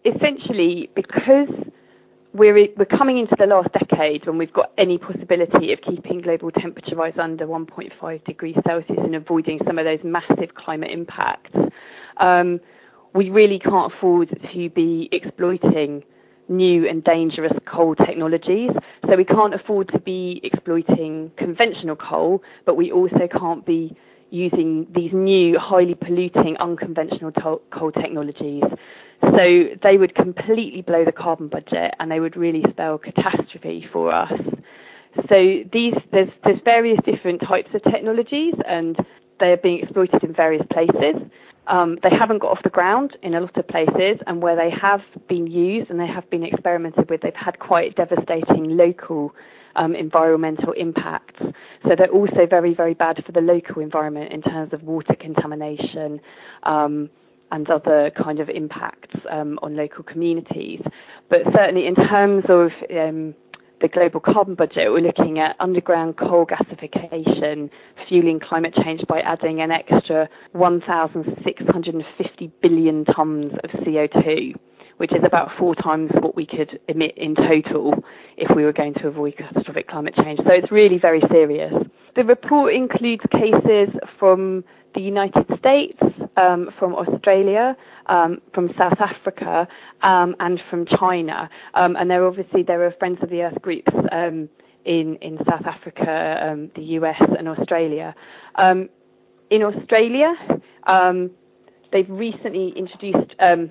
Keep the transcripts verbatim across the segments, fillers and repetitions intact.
essentially, because we're we're coming into the last decade when we've got any possibility of keeping global temperature rise under one point five degrees Celsius and avoiding some of those massive climate impacts, um, we really can't afford to be exploiting new and dangerous coal technologies. So we can't afford to be exploiting conventional coal, but we also can't be using these new, highly polluting, unconventional to- coal technologies. So they would completely blow the carbon budget, and they would really spell catastrophe for us. So these, there's, there's various different types of technologies, and they are being exploited in various places. Um, they haven't got off the ground in a lot of places, and where they have been used and they have been experimented with, they've had quite devastating local um, environmental impacts. So they're also very, very bad for the local environment in terms of water contamination um, and other kind of impacts um, on local communities. But certainly in terms of um, the global carbon budget, we're looking at underground coal gasification, fueling climate change by adding an extra one thousand six hundred fifty billion tonnes of C O two, which is about four times what we could emit in total if we were going to avoid catastrophic climate change. So it's really very serious. The report includes cases from the United States, um, from Australia, um, from South Africa, um, and from China. Um, and there obviously there are Friends of the Earth groups um, in in South Africa, um, the U S, and Australia. Um, in Australia, um, they've recently introduced um,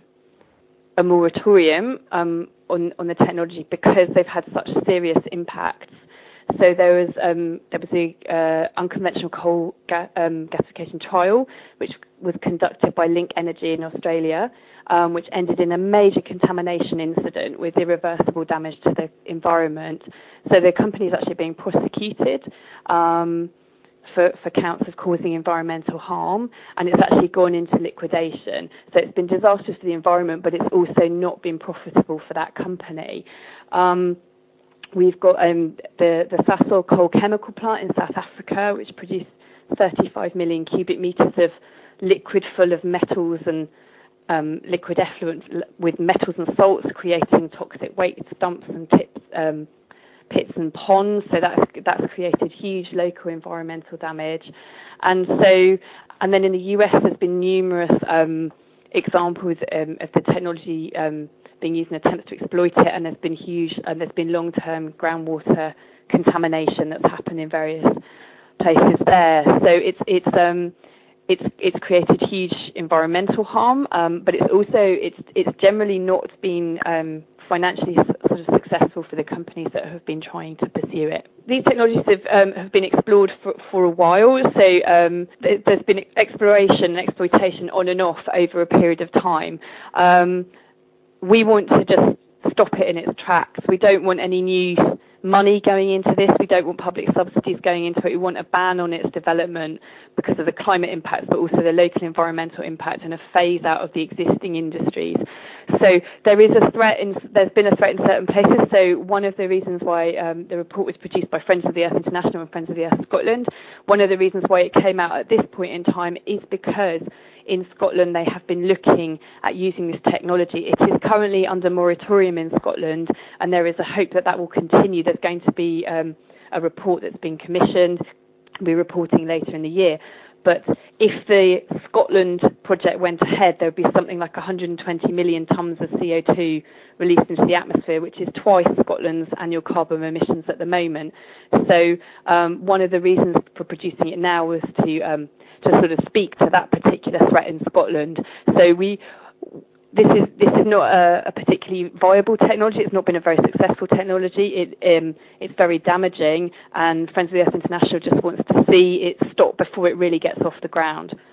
a moratorium um, on on the technology because they've had such serious impacts. So there was um, there was a uh, unconventional coal ga- um, gasification trial, which was conducted by Link Energy in Australia, um, which ended in a major contamination incident with irreversible damage to the environment. So the company is actually being prosecuted um, for, for counts of causing environmental harm, and it's actually gone into liquidation. So it's been disastrous for the environment, but it's also not been profitable for that company. Um, We've got um, the, the Sasol coal chemical plant in South Africa, which produced thirty-five million cubic metres of liquid full of metals and um, liquid effluent with metals and salts, creating toxic waste dumps and tips, um, pits and ponds. So that's, that's created huge local environmental damage. And so, and then in the U S, there's been numerous um, examples um, of the technology um, being used in attempts to exploit it, and there's been huge, and there's been long-term groundwater contamination that's happened in various places there. So it's it's um it's it's created huge environmental harm, um, but it's also it's it's generally not been um, financially sort of successful for the companies that have been trying to pursue it. These technologies have um, have been explored for, for a while, so um, th- there's been exploration and exploitation on and off over a period of time. Um, we want to just stop it in its tracks. We don't want any new money going into this. We don't want public subsidies going into it. We want a ban on its development because of the climate impacts, but also the local environmental impact, and a phase out of the existing industries. So there is a threat, in, there's been a threat in certain places. So one of the reasons why um, the report was produced by Friends of the Earth International and Friends of the Earth Scotland, one of the reasons why it came out at this point in time is because in Scotland they have been looking at using this technology. It is currently under moratorium in Scotland, and there is a hope that that will continue. There's going to be um, a report that's been commissioned. We'll be reporting later in the year. But if the Scotland project went ahead, there would be something like one hundred twenty million tonnes of C O two released into the atmosphere, which is twice Scotland's annual carbon emissions at the moment. So um, one of the reasons for producing it now was to um, to sort of speak to that particular threat in Scotland. So we. This is this is not a, a particularly viable technology. It's not been a very successful technology. It um, it's very damaging, and Friends of the Earth International just wants to see it stop before it really gets off the ground.